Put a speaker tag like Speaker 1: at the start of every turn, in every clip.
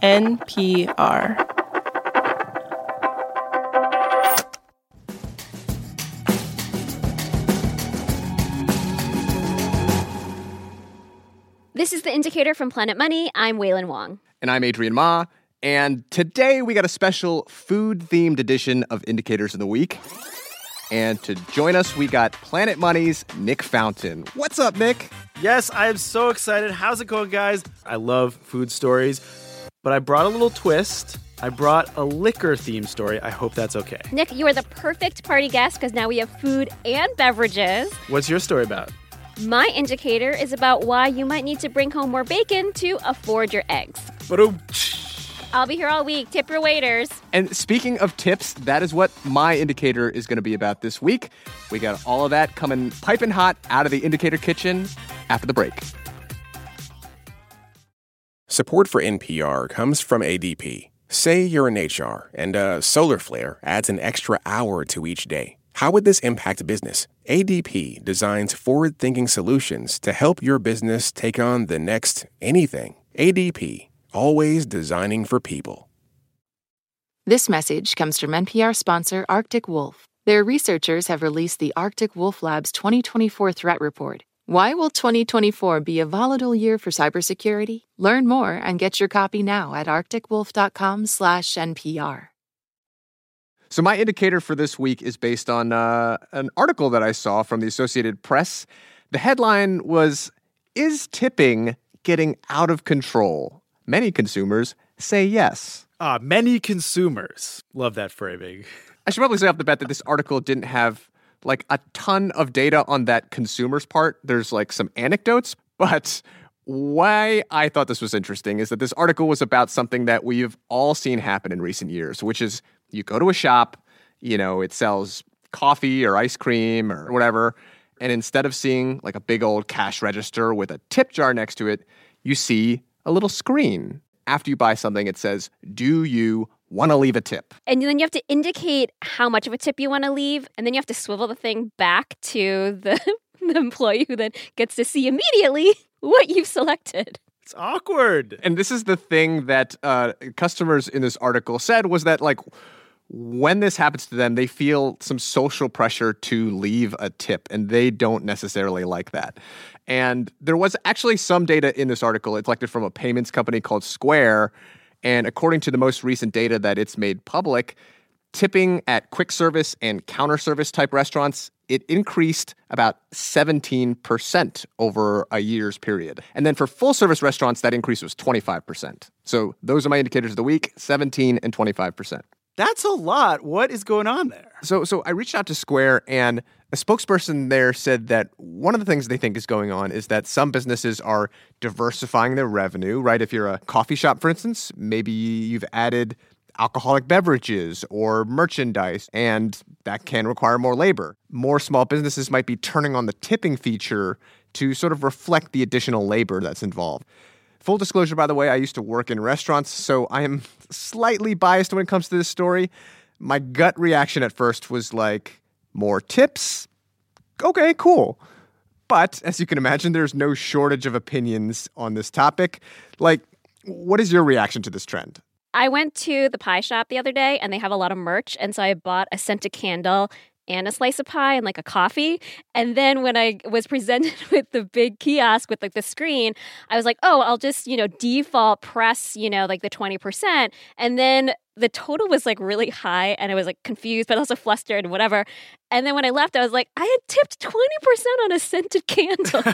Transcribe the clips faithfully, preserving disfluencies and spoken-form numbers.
Speaker 1: N P R.
Speaker 2: This is The Indicator from Planet Money. I'm Wailin Wong.
Speaker 3: And I'm Adrian Ma. And today we got a special food-themed edition of Indicators of the Week. And to join us, we got Planet Money's Nick Fountain. What's up, Nick?
Speaker 4: Yes, I am so excited. How's it going, guys? I love food stories, but I brought a little twist. I brought a liquor-themed story. I hope that's okay.
Speaker 2: Nick, you are the perfect party guest because now we have food and beverages.
Speaker 4: What's your story about?
Speaker 2: My indicator is about why you might need to bring home more bacon to afford your eggs.
Speaker 4: Ba-doom.
Speaker 2: I'll be here all week. Tip your waiters.
Speaker 3: And speaking of tips, that is what my indicator is going to be about this week. We got all of that coming piping hot out of the Indicator kitchen after the break.
Speaker 5: Support for N P R comes from A D P. Say you're in H R and a solar flare adds an extra hour to each day. How would this impact business? A D P designs forward-thinking solutions to help your business take on the next anything. A D P, always designing for people.
Speaker 6: This message comes from N P R sponsor Arctic Wolf. Their researchers have released the Arctic Wolf Lab's twenty twenty-four Threat Report. Why will twenty twenty-four be a volatile year for cybersecurity? Learn more and get your copy now at arcticwolf.com slash NPR.
Speaker 3: So my indicator for this week is based on uh, an article that I saw from the Associated Press. The headline was, "Is tipping getting out of control? Many consumers say yes."
Speaker 4: Ah, many consumers. Love that framing.
Speaker 3: I should probably say off the bat that this article didn't have like a ton of data on that consumers part. There's like some anecdotes, but why I thought this was interesting is that this article was about something that we've all seen happen in recent years, which is you go to a shop, you know, it sells coffee or ice cream or whatever, and instead of seeing like a big old cash register with a tip jar next to it, you see a little screen. After you buy something, it says, "Do you want to leave a tip?"
Speaker 2: And then you have to indicate how much of a tip you want to leave, and then you have to swivel the thing back to the, the employee who then gets to see immediately what you've selected.
Speaker 4: It's awkward.
Speaker 3: And this is the thing that uh, customers in this article said was that, like, when this happens to them, they feel some social pressure to leave a tip, and they don't necessarily like that. And there was actually some data in this article. It's collected from a payments company called Square, and according to the most recent data that it's made public, tipping at quick service and counter service type restaurants, it increased about seventeen percent over a year's period. And then for full service restaurants, that increase was twenty-five percent. So those are my indicators of the week, seventeen and twenty-five percent.
Speaker 4: That's a lot. What is going on there?
Speaker 3: So so I reached out to Square, and a spokesperson there said that one of the things they think is going on is that some businesses are diversifying their revenue, right? If you're a coffee shop, for instance, maybe you've added alcoholic beverages or merchandise, and that can require more labor. More small businesses might be turning on the tipping feature to sort of reflect the additional labor that's involved. Full disclosure, by the way, I used to work in restaurants, so I am slightly biased when it comes to this story. My gut reaction at first was like, more tips? Okay, cool. But as you can imagine, there's no shortage of opinions on this topic. Like, what is your reaction to this trend?
Speaker 2: I went to the pie shop the other day, and they have a lot of merch, and so I bought a scented candle and a slice of pie and like a coffee. And then when I was presented with the big kiosk with like the screen, I was like, oh, I'll just, you know, default press, you know, like the twenty percent. And then the total was like really high, and I was like confused, but also flustered and whatever. And then when I left, I was like, I had tipped twenty percent on a scented candle.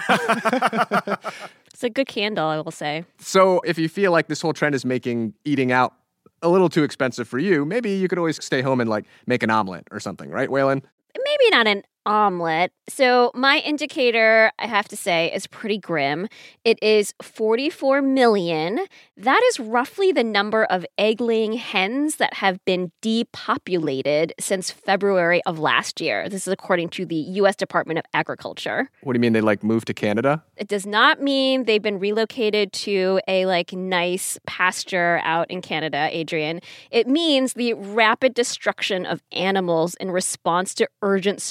Speaker 2: It's a good candle, I will say.
Speaker 3: So if you feel like this whole trend is making eating out a little too expensive for you, maybe you could always stay home and like make an omelet or something, right, Wailin?
Speaker 2: Maybe not an omelet. So my indicator, I have to say, is pretty grim. It is forty-four million. That is roughly the number of egg-laying hens that have been depopulated since February of last year. This is according to the U S Department of Agriculture.
Speaker 3: What do you mean they like moved to Canada?
Speaker 2: It does not mean they've been relocated to a like nice pasture out in Canada, Adrian. It means the rapid destruction of animals in response to urgent circumstances.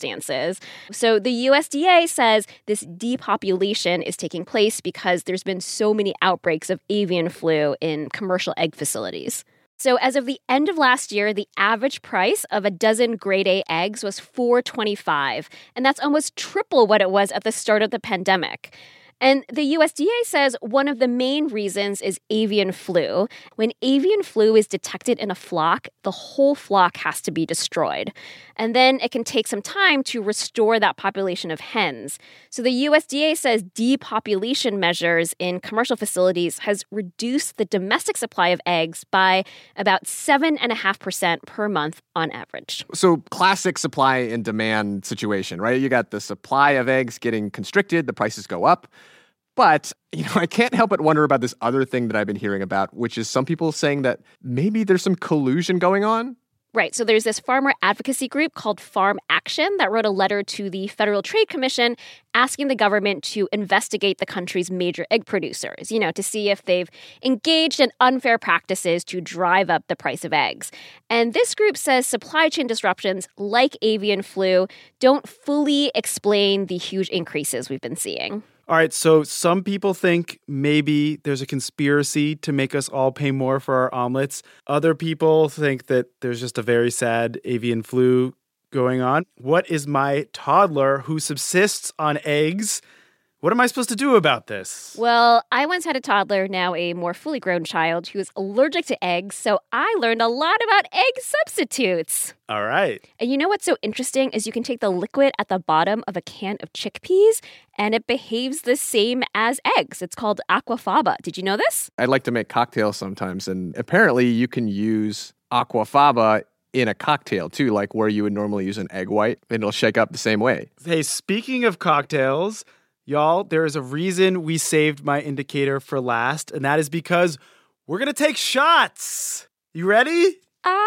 Speaker 2: circumstances. So the U S D A says this depopulation is taking place because there's been so many outbreaks of avian flu in commercial egg facilities. So as of the end of last year, the average price of a dozen grade A eggs was four dollars and twenty-five cents, and that's almost triple what it was at the start of the pandemic. And the U S D A says one of the main reasons is avian flu. When avian flu is detected in a flock, the whole flock has to be destroyed. And then it can take some time to restore that population of hens. So the U S D A says depopulation measures in commercial facilities has reduced the domestic supply of eggs by about seven point five percent per month on average.
Speaker 3: So classic supply and demand situation, right? You got the supply of eggs getting constricted, the prices go up. But, you know, I can't help but wonder about this other thing that I've been hearing about, which is some people saying that maybe there's some collusion going on.
Speaker 2: Right. So there's this farmer advocacy group called Farm Action that wrote a letter to the Federal Trade Commission asking the government to investigate the country's major egg producers, you know, to see if they've engaged in unfair practices to drive up the price of eggs. And this group says supply chain disruptions like avian flu don't fully explain the huge increases we've been seeing.
Speaker 4: All right, so some people think maybe there's a conspiracy to make us all pay more for our omelets. Other people think that there's just a very sad avian flu going on. What is my toddler who subsists on eggs? What am I supposed to do about this?
Speaker 2: Well, I once had a toddler, now a more fully grown child, who is allergic to eggs, so I learned a lot about egg substitutes.
Speaker 4: All right.
Speaker 2: And you know what's so interesting is you can take the liquid at the bottom of a can of chickpeas, and it behaves the same as eggs. It's called aquafaba. Did you know this?
Speaker 3: I like to make cocktails sometimes, and apparently you can use aquafaba in a cocktail, too, like where you would normally use an egg white, and it'll shake up the same way.
Speaker 4: Hey, speaking of cocktails, y'all, there is a reason we saved my indicator for last, and that is because we're going to take shots. You ready?
Speaker 2: Um...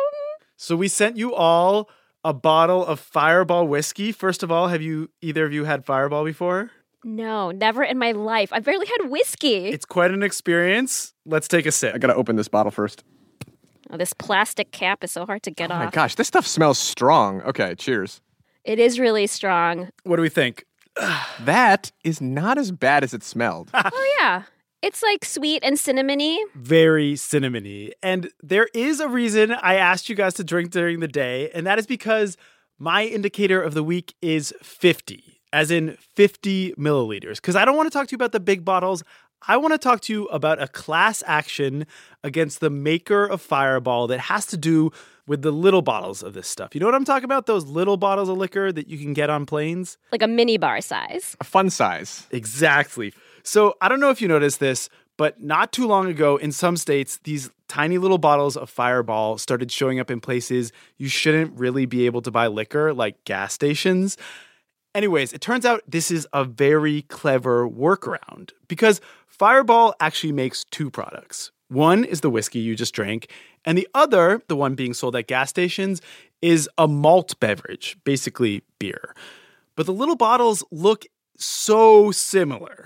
Speaker 4: So we sent you all a bottle of Fireball whiskey. First of all, have you either of you had Fireball before?
Speaker 2: No, never in my life. I've barely had whiskey.
Speaker 4: It's quite an experience. Let's take a sip.
Speaker 3: I got to open this bottle first.
Speaker 2: Oh, this plastic cap is so hard to get
Speaker 3: oh
Speaker 2: off.
Speaker 3: Oh my gosh, this stuff smells strong. Okay, cheers.
Speaker 2: It is really strong.
Speaker 4: What do we think?
Speaker 3: That is not as bad as it smelled.
Speaker 2: Oh, yeah. It's like sweet and cinnamony.
Speaker 4: Very cinnamony. And there is a reason I asked you guys to drink during the day, and that is because my indicator of the week is fifty, as in fifty milliliters. Because I don't want to talk to you about the big bottles. I want to talk to you about a class action against the maker of Fireball that has to do with the little bottles of this stuff. You know what I'm talking about? Those little bottles of liquor that you can get on planes?
Speaker 2: Like a mini bar size.
Speaker 3: A fun size.
Speaker 4: Exactly. So I don't know if you noticed this, but not too long ago in some states, these tiny little bottles of Fireball started showing up in places you shouldn't really be able to buy liquor, like gas stations. Anyways, it turns out this is a very clever workaround because Fireball actually makes two products. One is the whiskey you just drank, and the other, the one being sold at gas stations, is a malt beverage, basically beer. But the little bottles look so similar.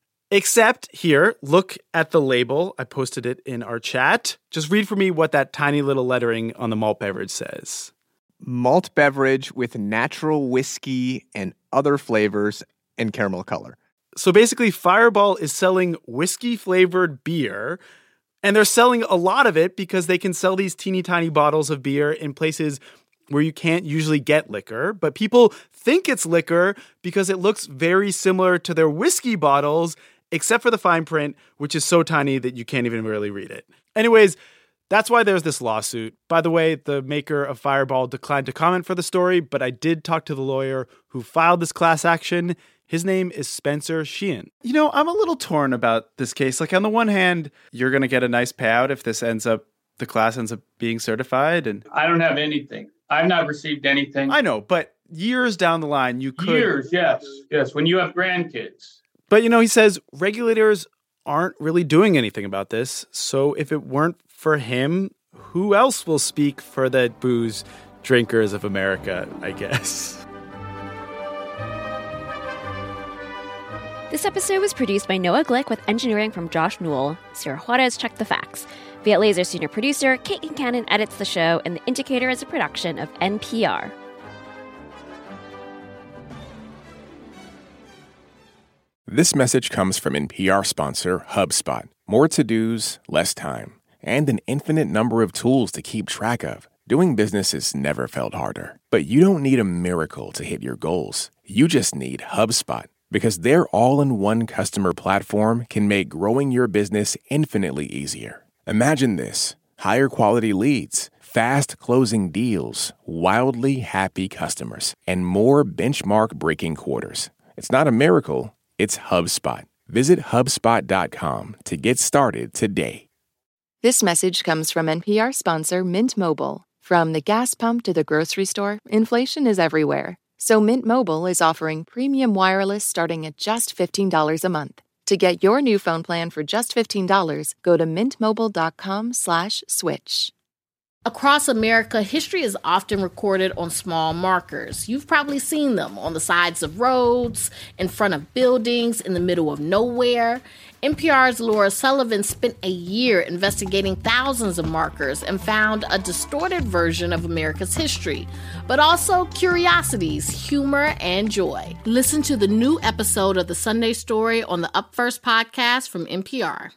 Speaker 4: Except here, look at the label. I posted it in our chat. Just read for me what that tiny little lettering on the malt beverage says.
Speaker 3: Malt beverage with natural whiskey and other flavors and caramel color.
Speaker 4: So basically, Fireball is selling whiskey-flavored beer, and they're selling a lot of it because they can sell these teeny tiny bottles of beer in places where you can't usually get liquor, but people think it's liquor because it looks very similar to their whiskey bottles, except for the fine print, which is so tiny that you can't even really read it. Anyways, that's why there's this lawsuit. By the way, the maker of Fireball declined to comment for the story, but I did talk to the lawyer who filed this class action. His name is Spencer Sheehan. You know, I'm a little torn about this case. Like, on the one hand, you're going to get a nice payout if this ends up, the class ends up being certified. And
Speaker 1: I don't have anything. I've not received anything.
Speaker 4: I know, but years down the line, you could...
Speaker 1: Years, yes. Yes, when you have grandkids.
Speaker 4: But, you know, he says regulators aren't really doing anything about this. So if it weren't for him, who else will speak for the booze drinkers of America, I guess?
Speaker 2: This episode was produced by Noah Glick with engineering from Josh Newell. Sarah Juarez checked the facts. Viet Laser senior producer, Kate Kincannon edits the show, and The Indicator is a production of N P R.
Speaker 5: This message comes from N P R sponsor HubSpot. More to-dos, less time, and an infinite number of tools to keep track of. Doing business has never felt harder. But you don't need a miracle to hit your goals. You just need HubSpot, because their all-in-one customer platform can make growing your business infinitely easier. Imagine this: higher quality leads, fast closing deals, wildly happy customers, and more benchmark-breaking quarters. It's not a miracle, it's HubSpot. Visit HubSpot dot com to get started today.
Speaker 6: This message comes from N P R sponsor Mint Mobile. From the gas pump to the grocery store, inflation is everywhere. So Mint Mobile is offering premium wireless starting at just fifteen dollars a month. To get your new phone plan for just fifteen dollars, go to mintmobile.com slash switch.
Speaker 7: Across America, history is often recorded on small markers. You've probably seen them on the sides of roads, in front of buildings, in the middle of nowhere. N P R's Laura Sullivan spent a year investigating thousands of markers and found a distorted version of America's history, but also curiosities, humor, and joy. Listen to the new episode of The Sunday Story on the Up First podcast from N P R.